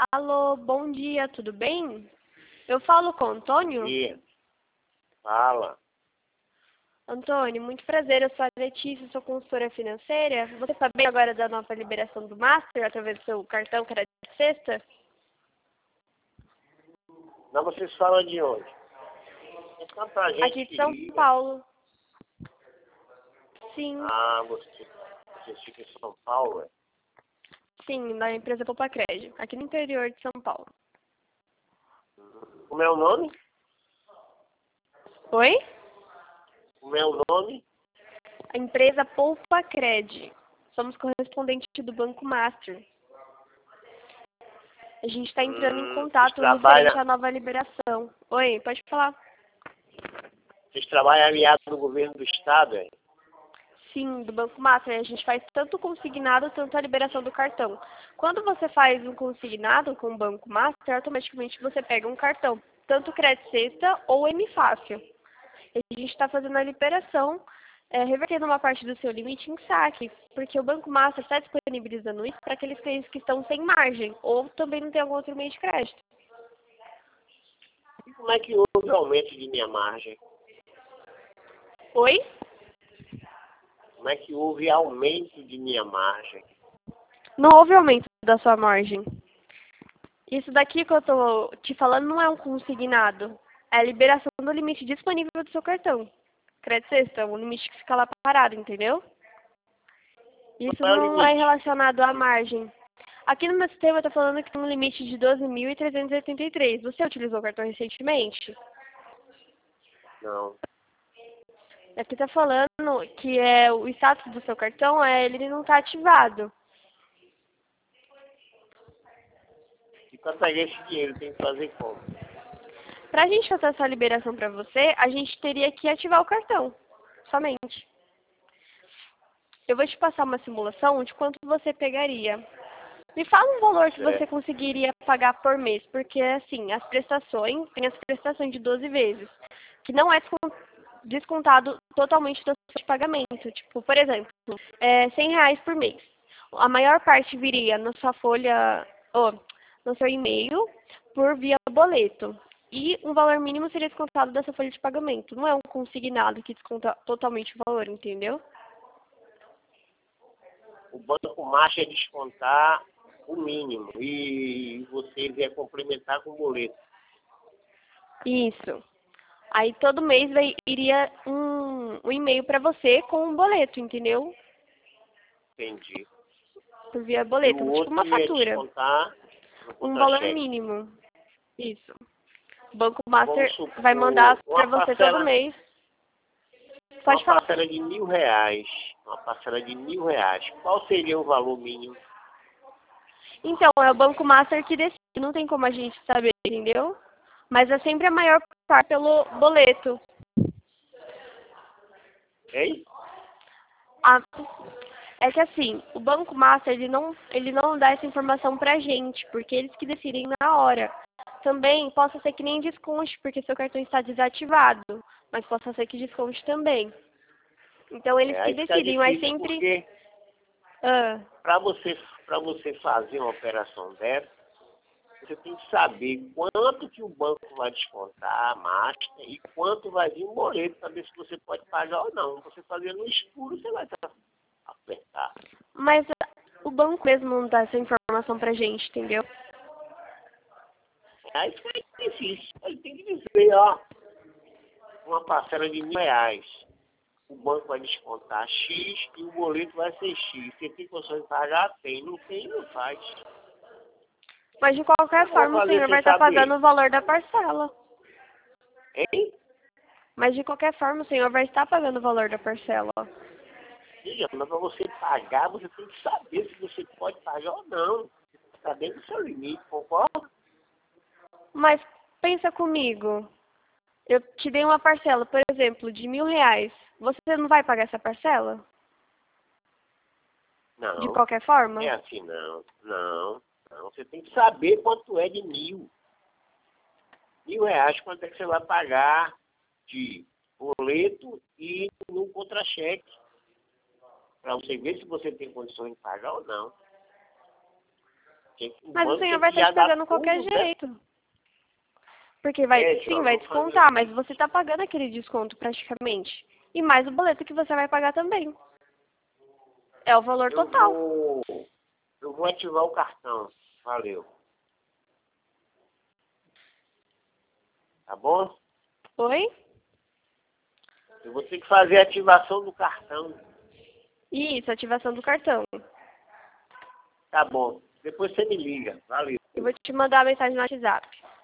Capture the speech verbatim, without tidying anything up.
Alô, bom dia, tudo bem? Eu falo com o Antônio? Bom dia. Fala. Antônio, muito prazer, eu sou a Letícia, sou consultora financeira. Você está bem agora da nova liberação do Master através do seu cartão que era de sexta? Não, vocês falam de onde? É tanta gente Aqui de que São liga. Paulo. Sim, Ah, você, você fica em São Paulo, é? sim, da empresa Popacred, aqui no interior de São Paulo. Como é o nome? Oi? Como é o nome? A empresa Popacred. Somos correspondente do Banco Master. A gente está entrando em Hum, vocês contato referente trabalham, à nova liberação. Oi, pode falar. vocês trabalham aliado do governo do estado, é? Sim, do Banco Master. A gente faz tanto o consignado, tanto a liberação do cartão. Quando você faz um consignado com o Banco Master, automaticamente você pega um cartão, tanto crédito sexta ou M Fácil. E a gente está fazendo a liberação, é, revertendo uma parte do seu limite em saque, porque o Banco Master está disponibilizando isso para aqueles clientes que estão sem margem, ou também não tem algum outro meio de crédito. E como é que houve o aumento de minha margem? Oi? Como é que houve aumento de minha margem? Não houve aumento da sua margem. Isso daqui que eu tô te falando não é um consignado. É a liberação do limite disponível do seu cartão. Crédito sexta, um limite que fica lá parado, entendeu? Isso Qual é o não é limite? relacionado à margem. Aqui no meu sistema está falando que tem um limite de doze mil trezentos e oitenta e três. Você utilizou o cartão recentemente? Não. Aqui está falando que é, o status do seu cartão é ele não está ativado. E para pegar esse dinheiro tem que fazer como? Para a gente fazer essa liberação para você, a gente teria que ativar o cartão, somente. Eu vou te passar uma simulação de quanto você pegaria. Me fala um valor que você Certo. conseguiria pagar por mês, porque assim, as prestações, tem as prestações de doze vezes, que não é descontado totalmente do seu pagamento. Tipo, por exemplo, é cem reais por mês. A maior parte viria na sua folha, ou no seu e-mail, por via boleto. E um valor mínimo seria descontado dessa folha de pagamento. Não é um consignado que desconta totalmente o valor, entendeu? O Banco Master é descontar o mínimo e vocês é complementar com o boleto. Isso. Aí todo mês vai, iria um, um e-mail para você com um boleto, entendeu? Entendi. Por via E boleto, o tipo uma outro ia fatura. descontar no Um valor contra-cheque. mínimo. Isso. O Banco Master Vamos vai supor, mandar para uma você todo parcela, mês. uma Pode falar. parcela de mil reais. Uma parcela de mil reais. Qual seria o valor mínimo? Então, é o Banco Master que decide. Não tem como a gente saber, entendeu? Mas é sempre a maior parte pelo boleto. Hein? A- É que assim, o Banco Master, ele não, ele não dá essa informação pra gente, porque eles que decidem na hora. Também possa ser que nem desconte, porque seu cartão está desativado, mas possa ser que desconte também. Então eles É, que aí fica decidem, mas difícil sempre. porque Ah, para você, para você fazer uma operação dessa, você tem que saber quanto que o banco vai descontar a Master e quanto vai vir o boleto para ver se você pode pagar ou não. Você fazer no escuro, você vai estar apertado. mas o banco mesmo não dá essa informação pra gente, entendeu? Aí fica difícil. Ele tem que dizer, ó, uma parcela de mil reais. O banco vai descontar X e o boleto vai ser X. Você tem condições de pagar? Tem. Não tem, não faz. Mas de qualquer Eu vou forma o fazer senhor sem vai estar pagando saber. o valor da parcela. Hein? Mas de qualquer forma o senhor vai estar pagando o valor da parcela. Veja, mas para você pagar, você tem que saber se você pode pagar ou não. Está dentro do seu limite, concorda? Mas pensa comigo. Eu te dei uma parcela, por exemplo, de mil reais. Você não vai pagar essa parcela? De Não, qualquer forma? é assim não. Não, não. Você tem que saber quanto é de mil. Mil reais, quanto é que você vai pagar de boleto e no contra-cheque. Para você ver se você tem condições de pagar ou não. Porque o Mas o banco senhor tem vai que estar te dar pagando qualquer tudo, né? jeito. Porque vai, É, sim, João, vai vou fazer descontar, o mas seguinte. você está pagando aquele desconto praticamente. E mais o boleto que você vai pagar também. É o valor Eu total. vou, eu vou ativar o cartão. Valeu. Tá bom? Oi? Eu vou ter que fazer a ativação do cartão. Isso, ativação do cartão. Tá bom. Depois você me liga. Valeu. Eu vou te mandar a mensagem no WhatsApp.